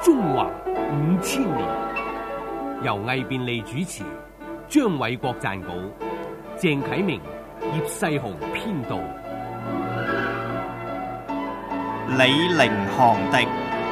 中華5000年，由魏便利主持，張偉國撰稿，鄭啟明、葉世雄編導。 李陵航敵。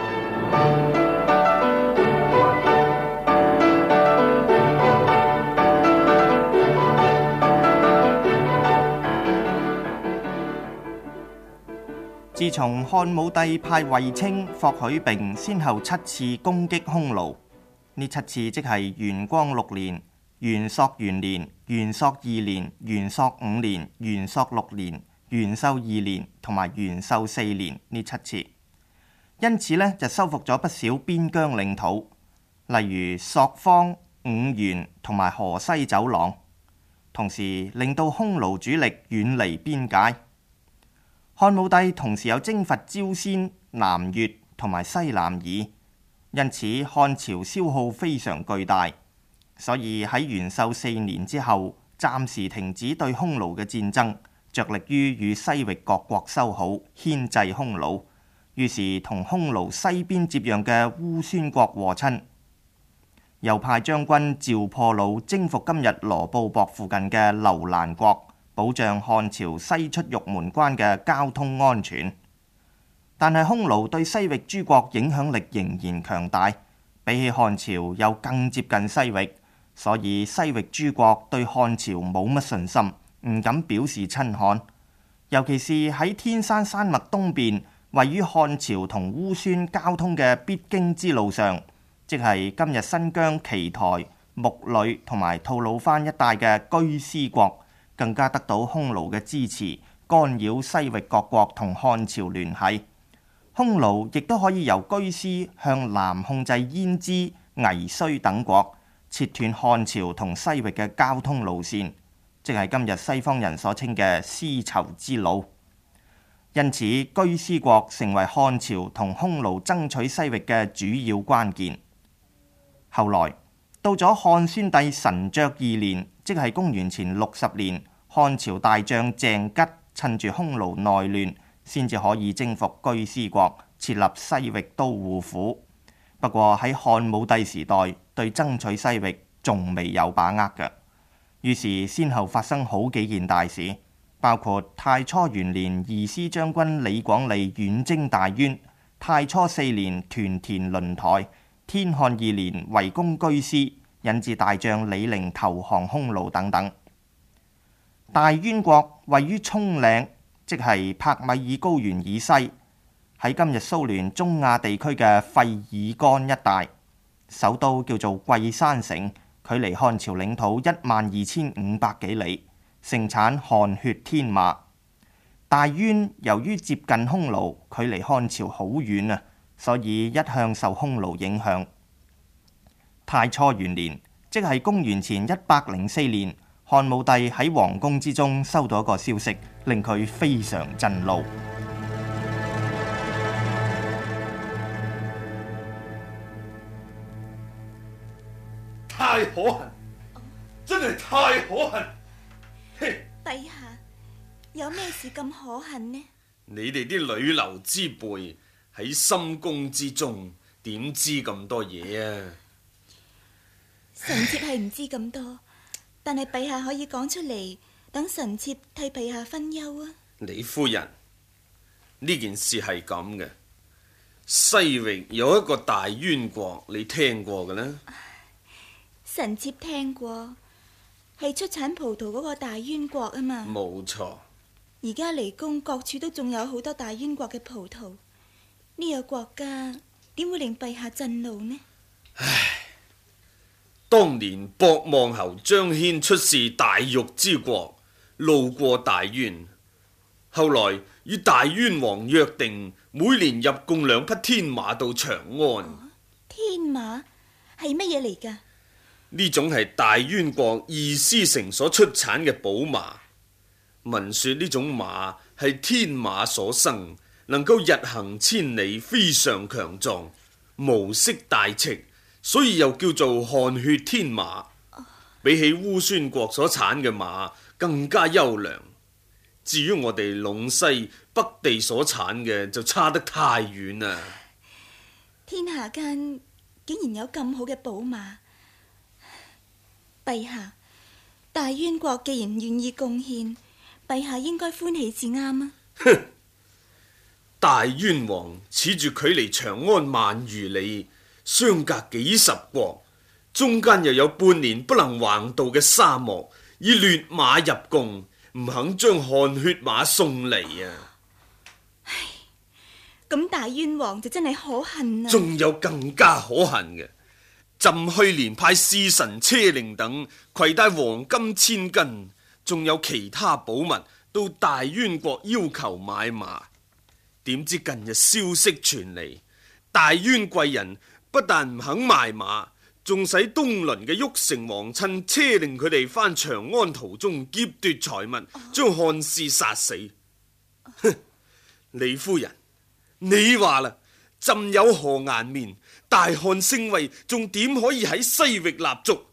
自從漢武帝派衛青、霍去病先後7次攻擊匈奴，呢7次即係元光6年、元朔元年、元朔2年、元朔5年、元朔6年、元狩2年同埋元狩4年呢7次，因此呢，就收復咗不少邊疆領土，例如朔方、五原同埋河西走廊，同時令到匈奴主力遠離邊界。漢武帝同時有征伐朝鮮、南越同埋西南夷，因此漢朝消耗非常巨大，所以喺元狩4年之後，暫時停止對匈奴嘅戰爭，着力於與西域各國修好，牽制匈奴。於是同匈奴西邊接壤嘅烏孫國和親，又派將軍趙破虜征服今日羅布泊附近嘅樓蘭國，保障漢朝西出玉門關嘅交通安全。但係匈奴對西域諸國影響力仍然強大，比起漢朝又更接近西域，所以西域諸國對漢朝冇乜信心，唔敢表示親漢。尤其是喺天山山脈東邊，位於漢朝同烏孫交通嘅必經之路上，即係今日新疆奇台、木里同埋吐魯番一帶嘅居師國，更加得到匈奴嘅支持，干擾西域各國同漢朝聯繫。匈奴亦都可以由居師向南控制胭脂、危綏等國，切斷漢朝同西域嘅交通路線，即係今日西方人所稱嘅絲綢之路。因此，居師國成為漢朝同匈奴爭取西域嘅主要關鍵。後來到咗漢宣帝神爵2年，即係公元前60年，漢朝大將鄭吉趁住匈奴內亂，先至可以征服居師國，設立西域都護府。不過喺漢武帝時代，對爭取西域仲未有把握嘅，於是先後發生好幾件大事，包括太初元年二師將軍李廣利遠征大宛，太初4年屯田輪台，天漢2年圍攻居師，引致大將李陵投降匈奴等等。大宛國位於蔥嶺，即係帕米爾高原以西，喺今日蘇聯中亞地區嘅費爾干一帶，首都叫做桂山城，距離漢朝領土12500幾里，盛產汗血天馬。大宛由於接近匈奴，距離漢朝好遠啊，所以一向受匈奴影響。太初元年，即係公元前104年，漢武帝喺皇宮之中收到一個消息，令佢非常震怒。 太可恨，真係太可恨！嘿， 陛下，有咩事咁可恨呢？ 你哋啲女流之輩喺深宮之中，點知咁多嘢啊？ 臣妾係唔知咁多，但係陛下可以講出嚟，等臣妾替陛下分憂啊！ 李夫人，呢件事係咁嘅，西域有一個大宛國，你聽過嘅呢？ 臣妾聽過，係出產葡萄嗰個大宛國啊嘛。 冇錯。 而家離宮各處都仲有好多大宛國嘅葡萄，呢個國家點會令陛下震怒呢？ 唉，當年博望侯張騫出使大玉之國，路過大宛，後來與大宛王約定，每年入貢2匹天馬到長安。 天馬係乜嘢嚟㗎？ 呢種係大宛國二師城所出產嘅寶馬，聞說呢種馬係天馬所生，能夠日行千里，非常強壯，毛色大赤，所以又叫做汗血天馬。比起烏孫國所產嘅馬更加優良。至於我哋隴西北地所產嘅就差得太遠啦。 天下間竟然有咁好嘅寶馬。陛下，大冤國既然願意貢獻，陛下應該歡喜至啱啊！ 哼！大冤王恃住距離長安萬餘里，相隔幾十國，中間又有半年不能橫渡嘅沙漠，以劣馬入貢，唔肯將汗血馬送嚟啊！ 唉，咁大冤王就真係可恨啊！ 仲有更加可恨嘅，朕去年派侍臣車令等攜帶黃金千斤，仲有其他寶物到大冤國要求買馬。點知近日消息傳嚟，大冤貴人不但唔肯賣馬，仲使東鄰嘅旭城王趁車令佢哋返長安途中劫奪財物，將漢士殺死。哼！李夫人，你話啦，朕有何顏面？大漢聲威仲點可以喺西域立足？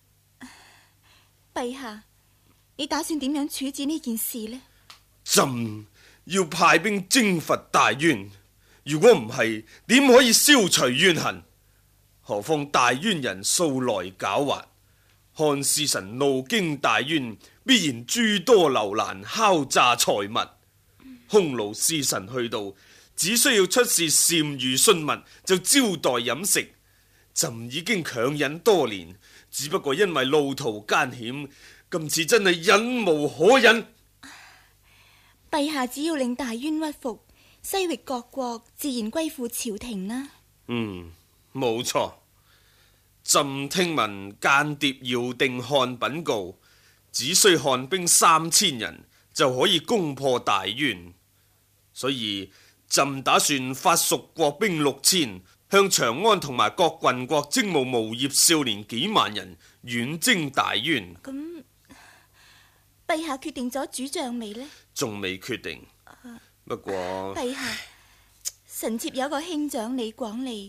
陛下，你打算點樣處置呢件事呢？ 朕要派兵征伐大冤，如果唔係，點可以消除冤恨？何況大冤人素來狡猾，漢使臣路經大冤，必然諸多留難，敲詐財物。匈奴使臣去到，只需要出示單於信物，就招待飲食。朕已經強忍多年，只不過因為路途艱險，今次真係忍無可忍。 陛下只要令大冤屈服，西域各國自然歸附朝廷啦。 冇錯。朕聽聞間諜遙定漢稟告，只需漢兵3000人就可以攻破大冤，所以朕打算發蜀國兵6000，向長安同埋各郡國徵募無業少年幾萬人，遠征大冤。 咁陛下決定咗主將未呢？ 仲未決定，不過陛下，臣妾有個兄長李廣利，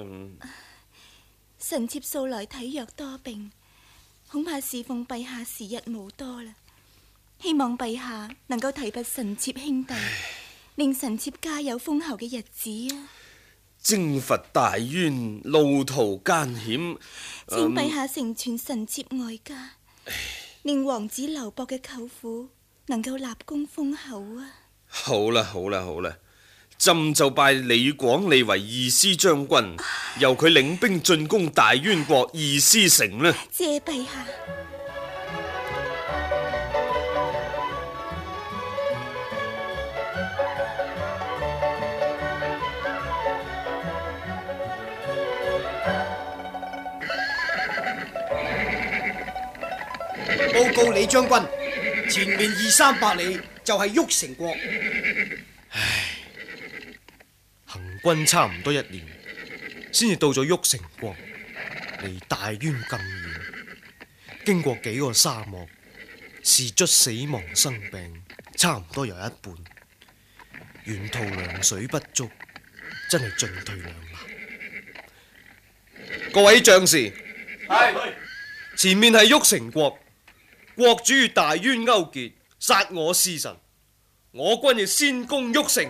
臣妾素來體弱多病，恐怕侍奉陛下時日無多啦。希望陛下能夠提拔臣妾兄弟，令臣妾家有豐厚嘅日子啊！ 征伐大冤，路途艱險， 請陛下成全臣妾外家，令王子劉博嘅舅父能夠立功封侯啊！ 好啦，朕就拜李廣利為二師將軍，由佢領兵進攻大冤國二師城啦。 謝陛下。 報告李將軍，前面200-300里就係旭城國。 行軍差唔多1年，先至到咗旭城國，離大冤咁遠，經過幾個沙漠，士卒死亡生病，差唔多有一半，沿途糧水不足，真係進退兩難。各位將士，前面係旭城國，國主與大冤勾結，殺我使臣，我軍要先攻旭城。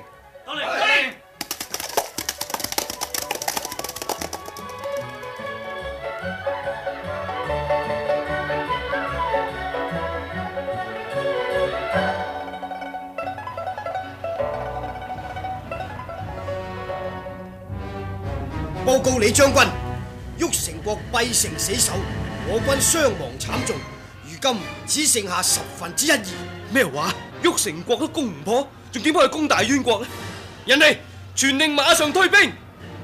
報告李將軍，旭城國閉城死守，我軍傷亡慘重，如今只剩下1/10二。 咩話？旭城國都攻唔破，仲點可以攻大冤國呢？人哋傳令馬上退兵。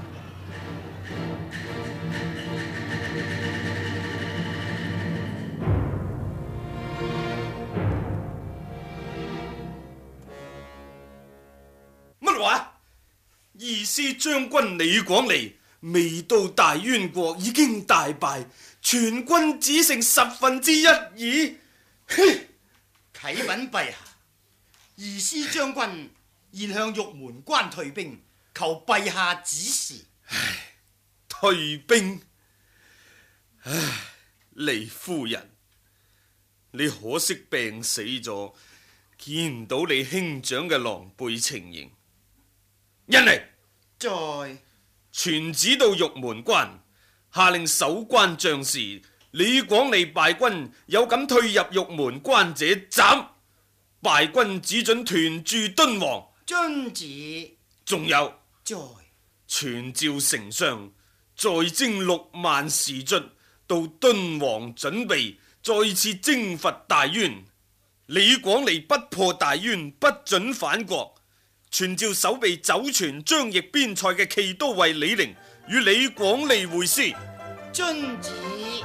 乜話？二師將軍李廣利未到大冤國已經大敗，全軍只剩1/10二。 啟稟陛下，二師將軍現向玉門關退兵，求陛下指示。 退兵？唉，李夫人，你可惜病死咗，見唔到你兄長嘅狼狽情形。人嚟！ 在。 傳旨到玉門關，下令守關將士李廣利敗軍，有敢退入玉門關者斬。敗軍只准屯駐敦煌。 遵旨。 仲有， 在傳召丞相再徵6萬士卒到敦煌，準備再次征伐大淵。李廣利不破大淵，不准返國。傳召守備酒泉張掖邊塞嘅冀都尉李陵與李廣利會師。 遵旨。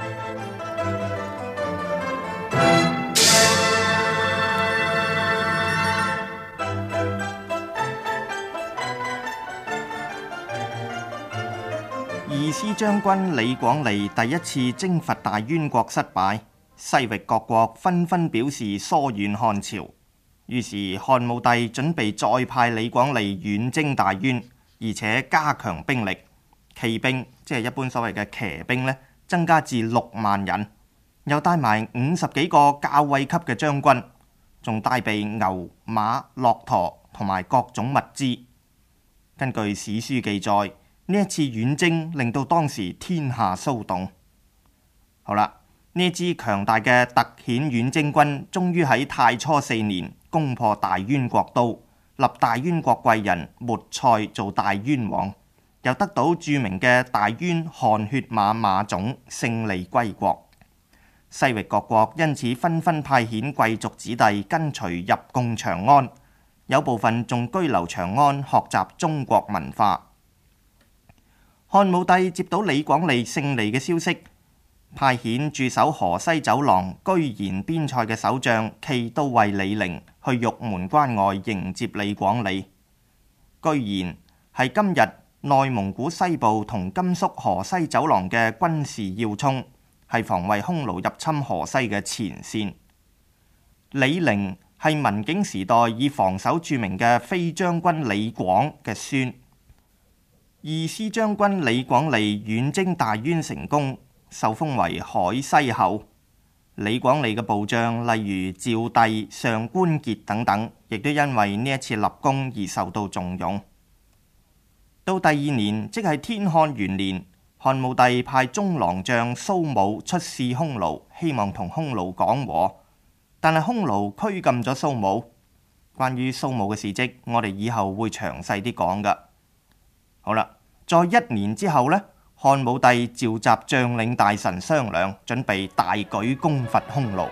二師將軍李廣利第一次征伐大淵國失敗，西域各國紛紛表示疏遠漢朝。於是漢武帝準備再派李廣利遠征大淵，而且加強兵力，騎兵即係一般所謂嘅騎兵呢，增加至6萬人，又帶埋50幾個校尉級嘅將軍，仲帶備牛馬駱駝同埋各種物資。根據史書記載，呢一次遠征令到當時天下騷動。好啦，呢支強大嘅特遣遠征軍終於喺太初4年攻破大淵國都，立大淵國貴人沒塞做大淵王，又得到著名嘅大淵汗血馬馬種勝利歸國。西域各國因此紛紛派遣貴族子弟跟隨入貢長安，有部分仲居留長安學習中國文化。漢武帝接到李廣利勝利嘅消息，派遣駐守河西走廊居延邊塞嘅守將冀都尉李陵去玉門關外迎接李廣利。居延係今日內蒙古西部同甘肅河西走廊嘅軍事要衝，係防衛匈奴入侵河西嘅前線。李陵係文景時代以防守著名嘅飛將軍李廣嘅孫。二師將軍李廣利遠征大淵成功，受封為海西侯。李廣利嘅部將例如趙棣、上官桀等等，亦都因為呢一次立功而受到重用。到第2年，即係天漢元年，漢武帝派中郎將蘇武出使匈奴，希望同匈奴講和，但係匈奴拘禁咗蘇武。關於蘇武嘅事蹟，我哋以後會詳細啲講噶。好啦，在1年之後呢，漢武帝召集將領大臣商量，準備大舉攻伐匈奴。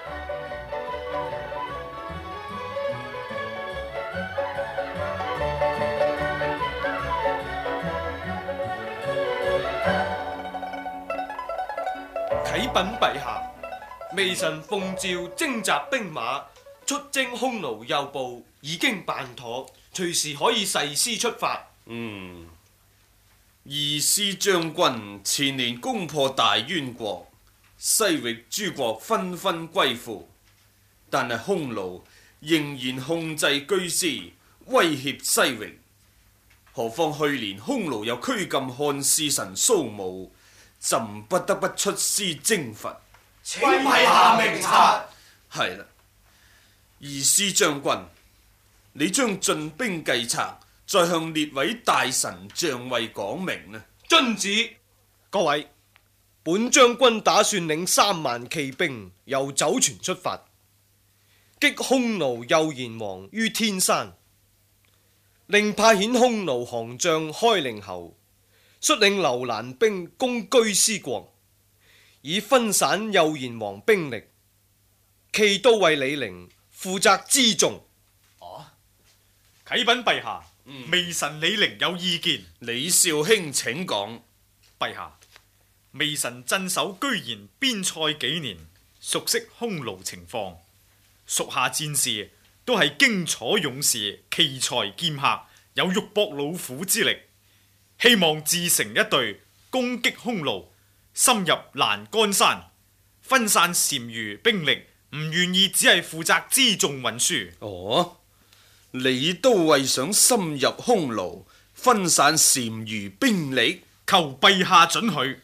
啟稟陛下，微臣奉召徵集兵馬出征匈奴右部已經辦妥，隨時可以誓師出發。 二師將軍前年攻破大淵國，西域諸國紛紛歸附，但係匈奴仍然控制居師，威脅西域。何況去年匈奴又拘禁漢使臣蘇武，朕不得不出師征伐。 請陛下明察。 係啦，二師將軍，你將進兵計策再向列位大臣將尉講明呢？ 遵旨。各位，本將軍打算領3萬騎兵由酒泉出發，擊匈奴右賢王於天山，另派遣匈奴降將開陵侯率領樓蘭兵攻居師國，以分散右賢王兵力。冀都尉李陵負責輜重。 啟稟陛下，微臣李陵有意見。 李少卿請講。 陛下，微臣鎮守居延邊塞幾年，熟悉匈奴情況，屬下戰士都係荊楚勇士，奇才劍客，有肉搏老虎之力，希望自成一隊攻擊匈奴，深入欄杆山，分散單於兵力，唔願意只係負責輜重運輸。 你都為想深入匈奴，分散單於兵力， 求陛下准許。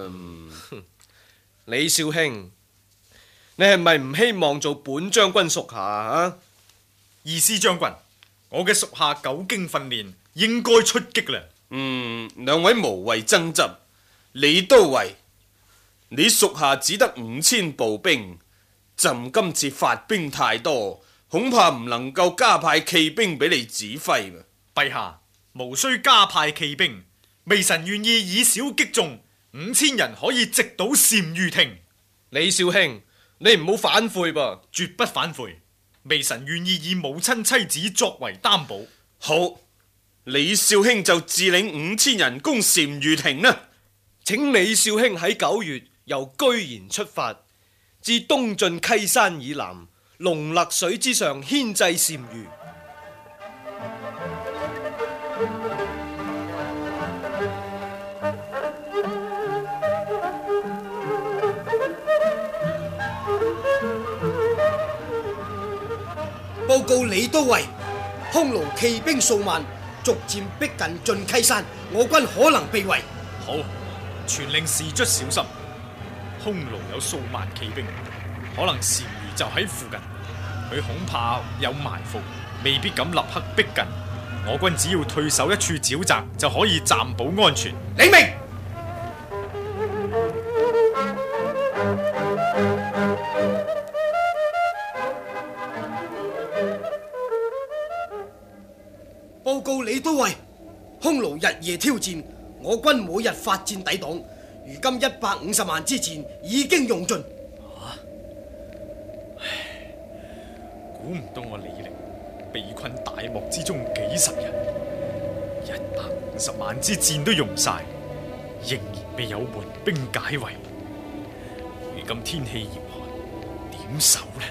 李少卿，你係咪唔希望做本將軍屬下啊？ 二師將軍，我嘅屬下久經訓練，應該出擊啦。 兩位無謂爭執。李都尉，你屬下只得5000步兵，朕今次發兵太多，恐怕唔能夠加派騎兵俾你指揮。 陛下，無需加派騎兵，微臣願意以少擊眾，5000人可以直搗單于亭。 李少卿，你唔好反悔噃。 絕不反悔，微臣願意以母親妻子作為擔保。 好，李少卿就自領5000人攻單于亭啦。 請李少卿喺9月由居延出發，至東晉溪山以南龍勒水之上牽制單于。 報告李都尉，匈奴騎兵數萬，逐漸逼近晉溪山，我軍可能被圍。 好，傳令士卒小心，匈奴有數萬騎兵，可能單于就喺附近，佢恐怕有埋伏，未必敢立刻逼近。我軍只要退守一處沼澤，就可以暫保安全。 領命。報告李都尉，匈奴日夜挑戰，我軍每日發戰抵擋，如今150萬之錢已經用盡。 估唔到我李陵被困大漠之中幾十日，150萬之箭都用晒，仍然未有援兵解圍。如今天氣嚴寒，點守呢？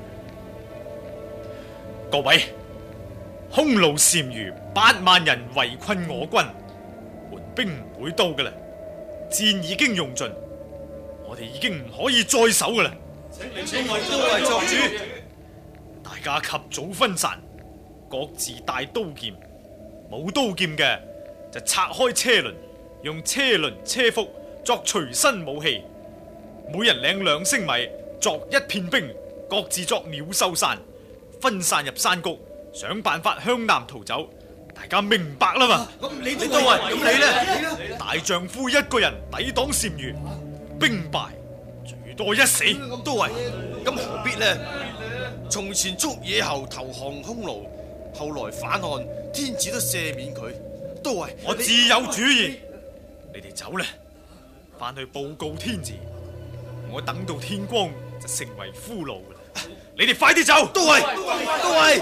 各位，匈奴單于8萬人圍困我軍，援兵唔會到㗎啦，箭已經用盡，我哋已經唔可以再守㗎啦。 請李都尉作主。 大家及早分散，各自帶刀劍，冇刀劍嘅就拆開車輪，用車輪車腹作隨身武器，每人領2升米作1片兵，各自作鳥獸散，分散入山谷，想辦法向南逃走。大家明白啦嘛？ 李都尉，咁你呢？ 大丈夫一個人抵擋單于，兵敗最多1死。 都尉，咁何必呢？從前捉野猴投降匈奴，後來反岸，天子都赦免佢。都尉， 我自有主意。你哋走啦，翻去報告天子。我等到天光就成為俘虜啦。你哋快啲走！ 都尉，都尉。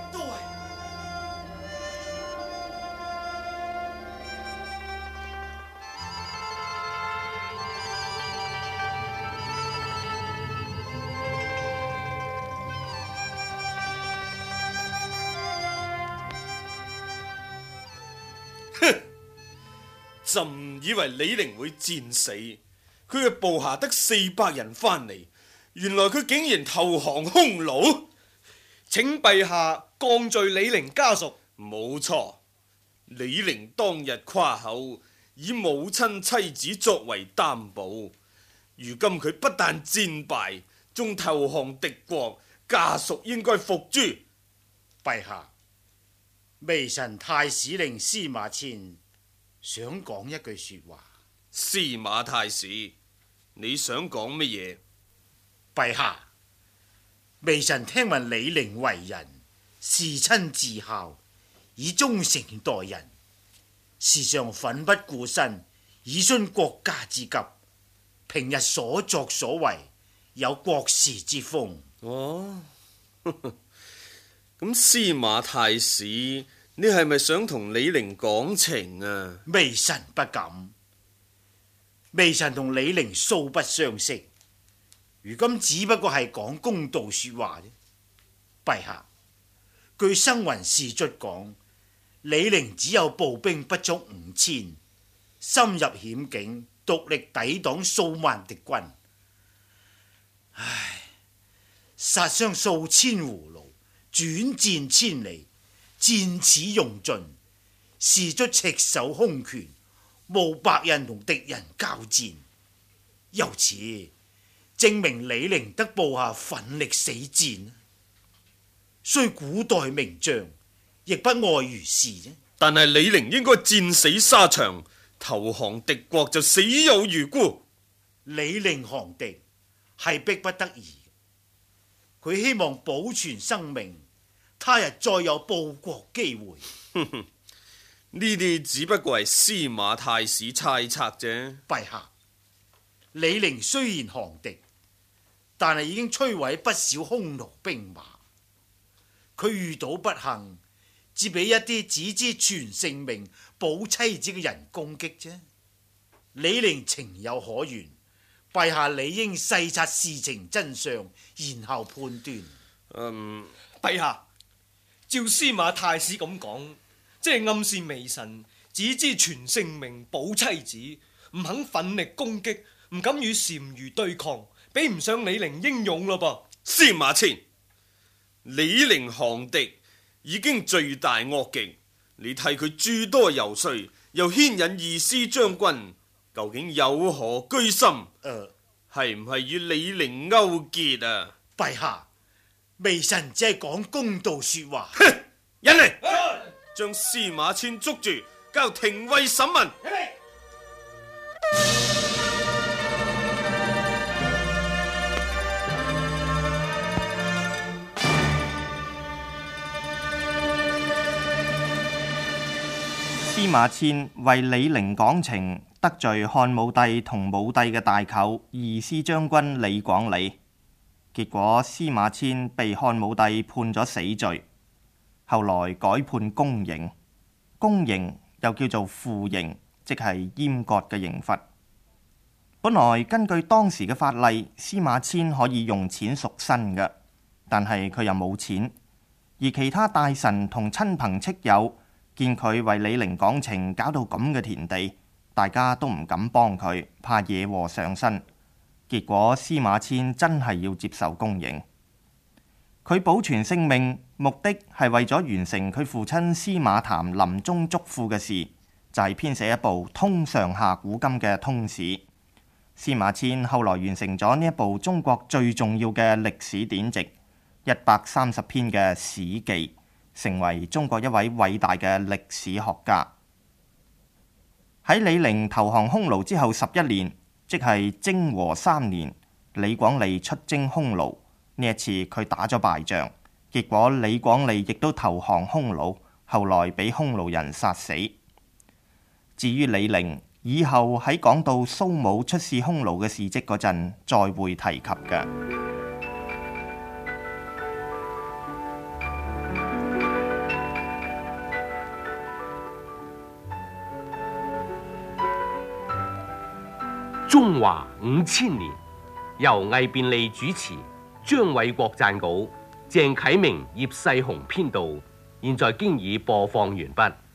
朕以為李陵會戰死，佢嘅部下得400人翻嚟，原來佢竟然投降匈奴。 請陛下降罪李陵家屬。 冇錯，李陵當日誇口以母親妻子作為擔保，如今佢不但戰敗，仲投降敵國，家屬應該伏誅。 陛下，微臣太史令司馬遷想講一句說話。 司馬太史，你想講乜嘢？ 陛下，微臣聽聞李陵為人事親至孝，以忠誠待人，時常奮不顧身，以殉國家之急。平日所作所為有國士之風。 哦，咁司馬太史，你係咪想同李陵講情啊？ 微臣不敢，微臣同李陵素不相識，如今只不過係講公道說話啫。陛下，據生雲士卒講，李陵只有步兵不足5000，深入險境，獨力抵擋數萬敵軍。唉，殺傷數千胡虜，轉戰千里，箭矢用盡，士卒赤手空拳，無白刃同敵人交戰。由此證明李陵得部下奮力死戰，雖古代名將，亦不外如是啫。 但係李陵應該戰死沙場，投降敵國就死有餘辜。 李陵降敵係迫不得已，佢希望保存生命，他日再有報國機會。 呢啲只不過係司馬太史猜測啫。 陛下，李陵雖然降敵，但係已經摧毀不少匈奴兵馬。佢遇到不幸，只俾一啲只知全性命保妻子嘅人攻擊啫。李陵情有可原，陛下理應細察事情真相，然後判斷。 陛下，照司馬太史咁講，即係暗示微臣只知全性命保妻子，唔肯奮力攻擊，唔敢與單於對抗，比唔上李陵英勇咯噃。 司馬遷，李陵降敵已經罪大惡極，你替佢諸多游說，又牽引二師將軍，究竟有何居心？係唔係與李陵勾結啊？ 陛下，微臣只係講公道說話。 哼！引嚟，將司馬遷捉住，交廷尉審問。 司馬遷為李陵講情，得罪漢武帝同武帝嘅大舅二師將軍李廣利，結果司馬遷被漢武帝判咗死罪，後來改判宮刑。宮刑又叫做腐刑，即係閹割嘅刑罰。本來根據當時嘅法例，司馬遷可以用錢贖身嘅，但係佢又冇錢，而其他大臣同親朋戚友見佢為李陵講情，搞到咁嘅田地，大家都唔敢幫佢，怕惹禍上身。結果司馬遷真係要接受宮刑。佢保存性命，目的係為咗完成佢父親司馬談臨終囑咐嘅事，就係編寫一部通上下古今嘅通史。司馬遷後來完成咗呢一部中國最重要嘅歷史典籍130篇嘅《史記》，成為中國一位偉大嘅歷史學家。喺李陵投降匈奴之後11年，即係征和3年，李廣利出征匈奴。呢一次佢打咗敗仗，結果李廣利亦都投降匈奴，後來俾匈奴人殺死。至於李陵，以後喺講到蘇武出使匈奴嘅事蹟嗰陣，再會提及嘅。 中華5000年，由魏便利主持，張偉國撰稿，鄭啟明、葉世雄編導。現在經已播放完畢。